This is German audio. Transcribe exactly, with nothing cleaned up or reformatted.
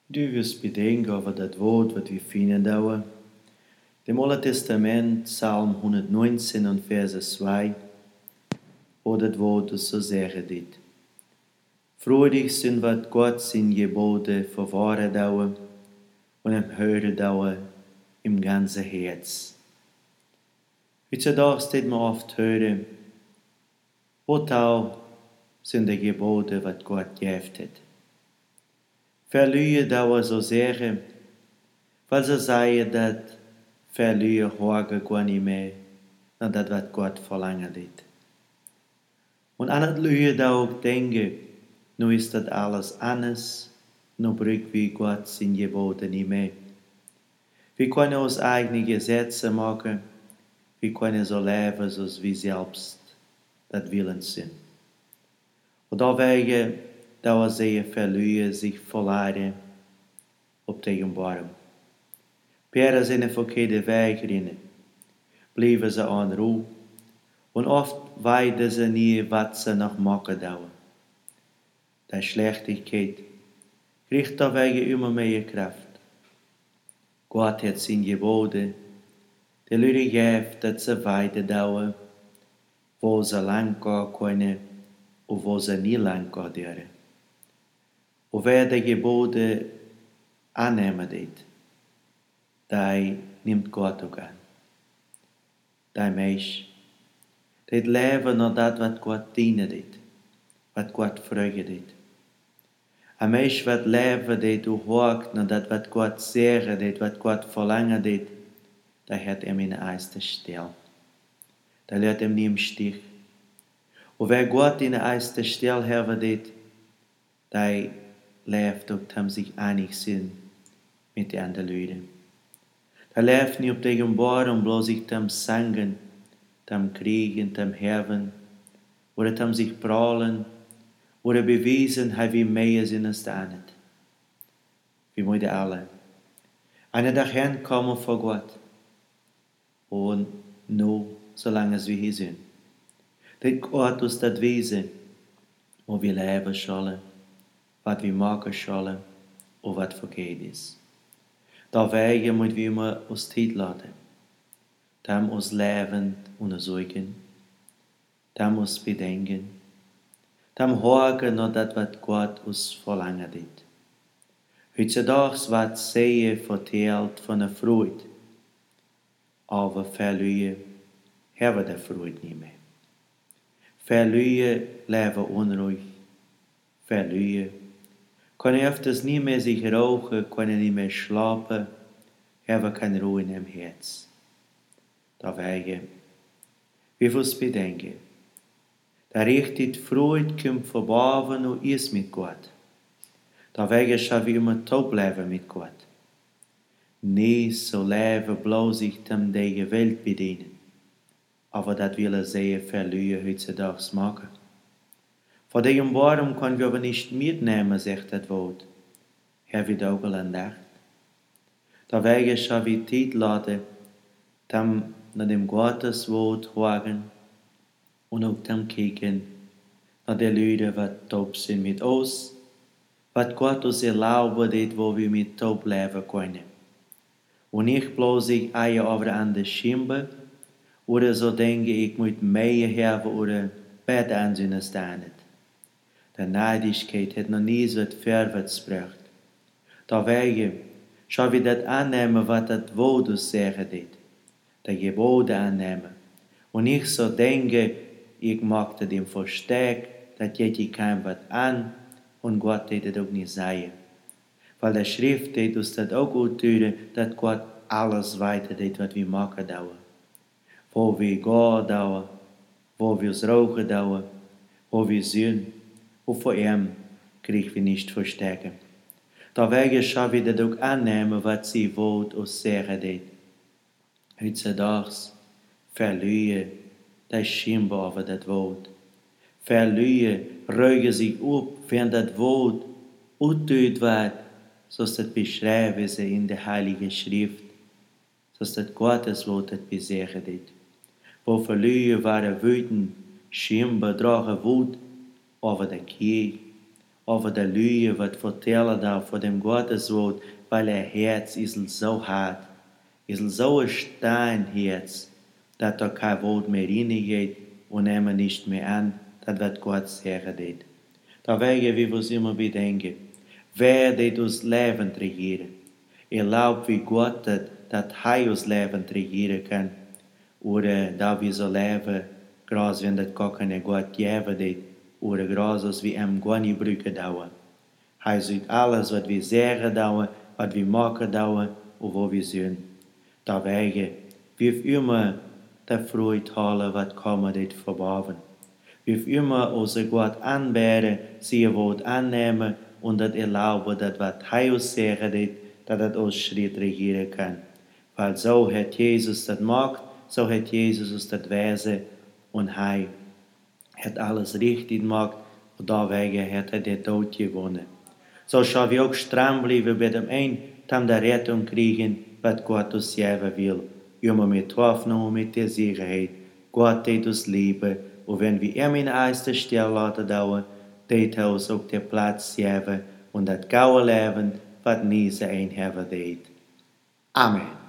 Du wirst bedenken over dat woord wat we vinden daar. Dem Oude Testament, Psalm honderdneunzehn und Verse zwei, wo dat woord dus so zeggen dit. Freudig sind wat Gott sin Gebote verwahren dauer und im Hören dauer im ganzen Herz. Heutzutage steht man oft hören, wo tau sind die Gebote, wat Gott geft hat. Verliehe dauer so zeggen, weil sie sagen, dat verliehe hoge gar nicht mehr, na dat wat Gott verlangen dit. Und an het lühe da auch denken, nu ist dat alles anders, nu brück wie Gott sin Gebote nicht mehr. Wir können uns eigene Gesetze machen, wir können so leben, so wie selbst dat willen sind. Und deswegen, da wir sehr verlieren, sich verleiden, op tegen Baum. Per seine verkehrte Wege rennen, bleiben sie an Ruhe, und oft weiden sie nie, was sie noch machen dauern. Die Schlechtigkeit kriegt deswegen immer mehr Kraft. Gott hat sein Gebote, die Leute gibt, dass sie weiter dauern, wo sie lang gehen können und wo sie nie lang gehen dürfen. Und wer die Gebote annehmen dit, der nimmt Gott auch an. Der Mensch, der leben nach dat, was Gott dienen dit, was Gott fragen dit. Ein Mensch, wat leben dit und hört nach dat, was Gott sagen dit, was Gott verlangen dit, der hat ihm in der ersten Stelle. Der lässt ihm nie im Stich. Und wer Gott in der ersten Stelle haben dit, der lebt auch, tam sich einig sind mit den anderen Leuten. Der lebt nicht auf dem Boden, bloß sich tam sangen, tam kriegen, tam herven, oder tam sich prahlen, oder beweisen, wie mehr sind als der andere. Wir müssen alle einen Tag hinkommen vor Gott. Und nur, solange wir hier sind. Denn Gott uns das wissen, wo wir leben sollen, was wir machen sollen und was verkehrt ist. Deswegen müssen wir immer uns Zeit lassen. Dann uns Leben untersuchen. Dann uns bedenken. Dann hören noch das, was Gott uns verlangt hat. Heutzutage wird sehr verteilt von der Freude. Aber verlieren haben der Freude nicht mehr. Verlieren leben unruhig. Verlieren können öfters nicht mehr sich rauchen, können nicht mehr schlafen, haben keine Ruhe im Herz. Deswegen, wir müssen bedenken, der richtige Freude kommt verborgen und ist mit Gott. Deswegen sollen wir immer taub bleiben mit Gott. Nicht so leben, bloß sich dem der Welt bedienen. Aber das will er sehr verlieren heutzutage machen. Von dem Baum können wir aber nicht mitnehmen, sagt das Wort. Herr, wir auch an Nacht. Deswegen sollen wir Zeit lassen, dann nach dem Gotteswort hören und auch dann kicken, nach den Leuten, die taub sind mit uns, was Gott uns erlaubt, wo wir mit taub leben können. Und nicht bloß ich eier over an der Schimbe, oder so denke ich, muss mehr haben oder besser ansehen als der andere. Der Neidigkeit hat noch nie so etwas vorwärts gebracht. Deswegen schauen wir das annehmen, was das Wort uns sagen dit. Die Gebote annehmen. Und nicht so denken, ich mag das im Versteck, das geht ich kein was an und Gott wird das auch nicht sagen. Weil der Schrift tut uns das auch gut tun, dass Gott alles weiter tut, was wir machen dauern. Wo wir gehen dauern, wo wir es rauchen dauern, wo wir sind, und vor ihm kriegen wir nicht verstecken. Deswegen schauen wir das auch annehmen, was sie wollen und sagen tut. Heutzutage verlieren das scheinbar over das Wort. Verlieren, rügen sich auf, wenn das Wort ausgeteilt wird, so ist das beschrieben ist in der Heiligen Schrift, so ist das Gottes Wort das besagen dit. Wo verlieren waren wütend, scheinbar drachen Wut over der Kirche, over de Lüge wat vertellen daar voor dem Gotteswoord, weil er Herz is so hart, is so ein Steinherz, dat er kein Wort mehr reingeht und nehmen nicht mehr an, dat wat Gott sagen deed. Da wegen wir uns immer bedenken, wer deed uns Leben regieren? Erlaubt wie Gott dat, dat hij uns Leben regieren kann, oder da wir so leben, gras wenn dat gar keine Gott geben deed, oder gras als wir ihm gar nicht brücken dauern. Hij sieht alles, wat wir sagen dauern, wat wir machen dauern, und wo wir sind. Da wegen, wir immer der Freude halen, wat kommen dit verborgen. Wir immer unser Gott anbeten, sie Wort annehmen und das erlauben, dass was Hij uns sagen dit, dass das uns Schritt regieren kann. Weil so hat Jesus das gemacht, so hat Jesus uns das Wesen und Hij hat alles richtig gemacht und deswegen hat er den Tod gewonnen. So schauen wir auch stramm bleiben bei dem einen, dann der Rettung kriegen, was Gott uns geben will. Immer mit Hoffnung und mit der Sicherheit. Gott tät uns lieben und wenn wir ihm in erster Stelle lassen dauern, tät er uns auch den Platz geben und das gaue Leben, was nie sein haben wird. Amen.